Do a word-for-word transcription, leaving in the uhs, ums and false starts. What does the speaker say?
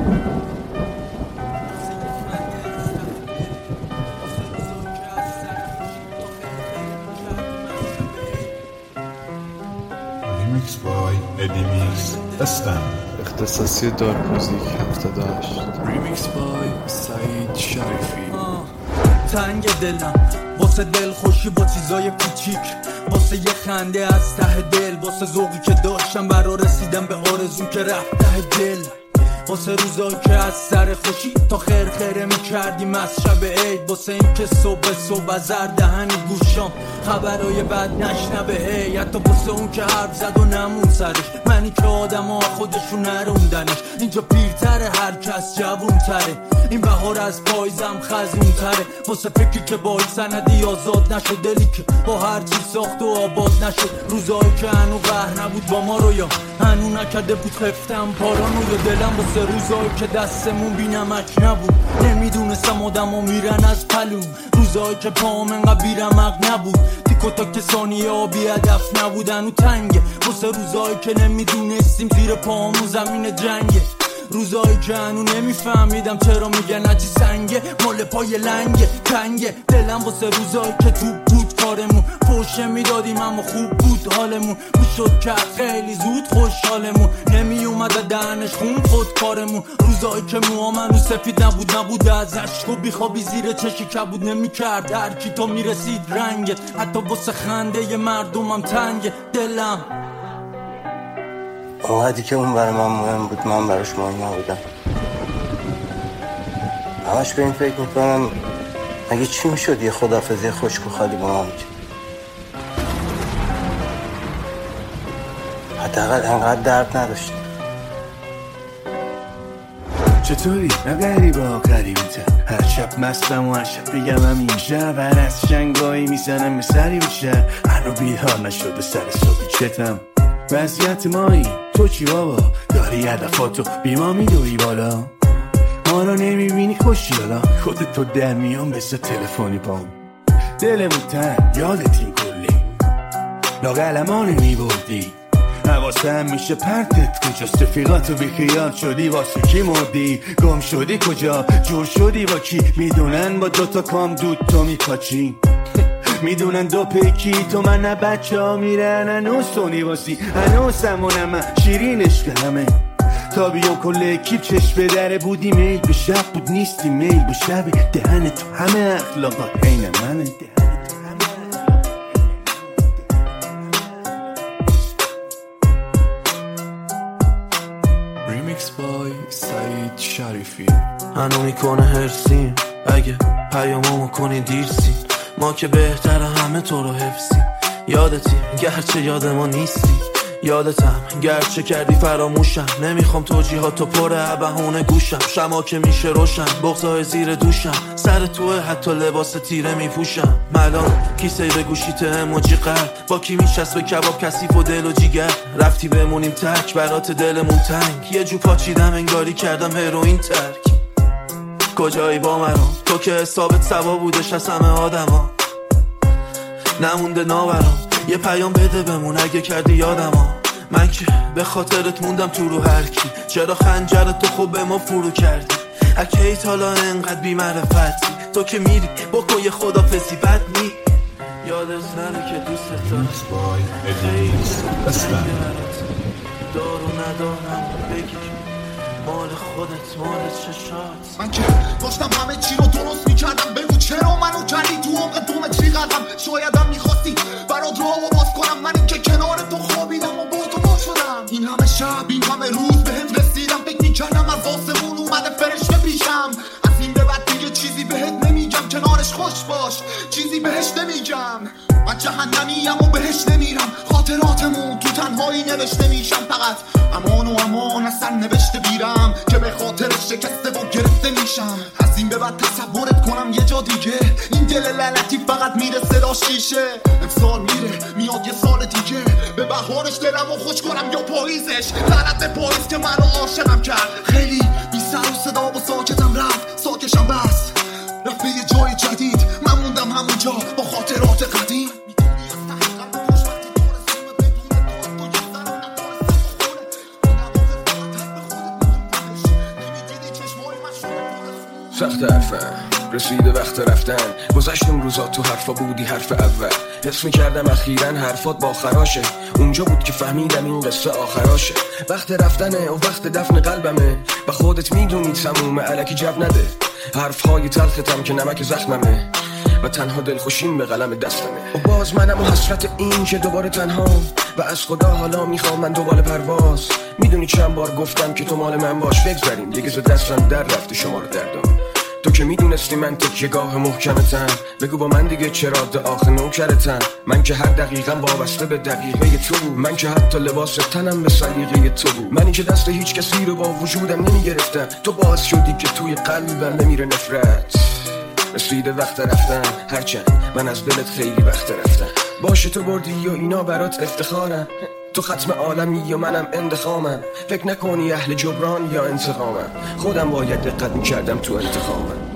ریمیکس بای ادیمیکس استن اختصاصی دارک موزیک هفتاد و هشت. ریمیکس بای سعید شریفی. تنگ دلم واسه دل خوشی با چیزای کوچیک، واسه یه خنده از ته دل، واسه ذوقی که داشتم برا رسیدم به آرزو که رفت ته دل، واسه روزایی که از سر خوشی تا خیر خیره میکردیم از شب عید، واسه این که صبح صبح از هر دهن گوشام خبرای بد نشنبه هی، حتی واسه اون که حرف زد و نمون سرش، منی که آدم ها خودشون نروندنش، اینجا پیرتره هر کس جوون تره، این بهار از پایزم خزون تره، واسه فکری که با این سندی آزاد نشد، دلی که با هر چی ساخت و آباد نشد، روزایی که هنو قهر نبود با ما رو یا هنو نکرده بود خفتم پارانو، یا دلم واسه روزایی که دستمون بی نمک نبود، نمیدونستم آدم ها میرن از پلون، روزایی که پام انقدر بی رمق نبود، تیکو تا که ثانیه ها بی هدف نبودن و تنگه، واسه روزایی که نمیدونستیم زیر پامون زمین جنگه، روزایی که هنو نمیفهمیدم چرا میگن عجی سنگه، مال پای لنگه تنگه، دلم واسه روزایی که تو بود کارمون، پوشه میدادیم اما خوب بود حالمون، میشد که خیلی زود خوشحالمون، نمی اومد دهنش خون خود کارمون، روزایی که موامن رو سفید نبود نبود از عشق و بیخوابی زیر چشی کبود نمیکرد هر کی تو میرسید رنگت، حتی واسه خنده ی مردمم تنگه دلم، اونقدری که اون برای من مهم بود من براش مهم نبودم، همش به این فکر میکنم مگه چی میشد یه خداحافظی خشک و خالی با ما میکرد، حداقل انقدر درد نداشت. چطوری؟ نه غریبا غریبتم، هر شب مستم و هر شب بگم همین شب، هر از شنگایی میزنم به سری بشه، هر رو بیدار نشده سر صبحی چتم، وضعیت مایی تو چی بابا؟ داری هدفاتو بی ما میدوی بالا، ما رو نمیبینی خوشی حالا، خودت تو در میان بسه تلفنی پام، دلمون تن یادت این کلی لاغلما نمیبردی، حواسم میشه پرتت کجاست، رفیقاتو بیخیال شدی واسه کی مردی، گم شدی کجا جور شدی با کی، میدونن با دوتا کام دود تو میپاچی، میدونن دو پیکی تو من نه بچه ها میرن هنوز سونی واسی، هنوز همونم من شیرین عشق همه، تا بیام کل اکیب چشم به دره بودی، میل به شب بود نیستی میل به شب، دهن تو همه اخلاقات عین منه، دهن تو همه ریمیکس بای سعید شریفی. هنو میکنه هرسیم اگه پیاممو کنی دیرسی، ما که بهتر همه تو رو حفظی، یادتی گرچه یاد ما نیستی، یادتم گرچه کردی فراموشم، نمیخوام توجیهاتو پر بهونه گوشم، شما که میشه روشن بغضای زیر دوشم، سر توه حتی لباس تیره میپوشم، ملان کیسه به گوشیت اموجی قلب، با کی میشست به کباب کثیف و دل و جیگر، رفتی بمونیم تک برات دلمون تنگ، یه جو پاچیدم انگاری کردم هروئین ترک، کجایی با مرام تو که حسابت سوا بودش از همه آدما، نمونده ناورام یه پیام بده بمون اگه کردی یادما، من که به خاطرت موندم تو رو هر کی، چرا خنجرت تو خوب به ما فرو کردی، اکیت حالا انقدر بی معرفتی، تو که میری بکن یه خدافزی بد می یادت نره که دوست دارم، خیلی دارو ندارم بگیر مال خودت مال چشات، من که داشتم همه چی رو درست میکردم، بگو چرا منو کردی تو عمق دومتری قدم، شایدم میخواستی برات راه و باز کنم، من این که کنار تو خوابیدم و با تو باز شدم، این همه شب این همه روز به هم رسیدم، فکر میکردم از آسمون اومده فرشته پیشم، از این به بعد دیگه چیزی بهت نمیگم، کنارش خوش باش چیزی بهش نمیگم، من جهنمیم و بهش نمیرم، خاطراتمون تو تنهایی نوشته میشم، فقط امان و امان از سر نوشته بیرم که به خاطر شکسته و گرفته میشم، از این به بعد تصورت کنم یه جا دیگه، این دل لعنتی فقط میره صدا شیشه، امسال میره میاد یه سال دیگه، به بهارش دلم و خوش کنم یا پاییزش، لعنت پاییز که منو عاشقم کرد، خیلی بی سر و صدا و ساکتم رفت، ساکشم بس رفت به یه جای جدید، من موندم همونجا با خاطرات قدیم. سخت حرفم رسیده وقت رفتن گذشتم روزا تو حرفا بودی حرف اول حس میکردم اخیراً حرفات با خراشه اونجا بود که فهمیدم این قصه آخراشه وقت رفتنه و وقت دفن قلبمه و خودت میدونی تمومه الکی جب نده حرفهای تلختم که نمک زخممه و تنها دلخوشیم به قلم دستمه و باز منم و حسرت این که دوباره تنها و از خدا حالا میخوام من دوباره پرواز میدونی چند بار گفتم که تو مال من باش بگذاریم دیگه ز دستم در رفته شما رو دردم تو که میدونستی من تکیه‌گاه محکمتم بگو با من دیگه چرا آخه نوکرتم من که هر دقیقم وابسته به دقیقه تو بود من که حتی لباس تنم به سلیقه تو بود منی که دست هیچ کسی رو با وجودم نمیگرفتم تو باعث شدی که توی قلبم نمیره نفرت رسیده وقت رفتن هرچند من از دلت خیلی وقت رفتم باشه تو بردی و اینا برات افتخارم تو ختم عالمی و منم انتخامم فکر نکنی اهل جبران یا انتقامم خودم باید دقت میکردم تو انتخامم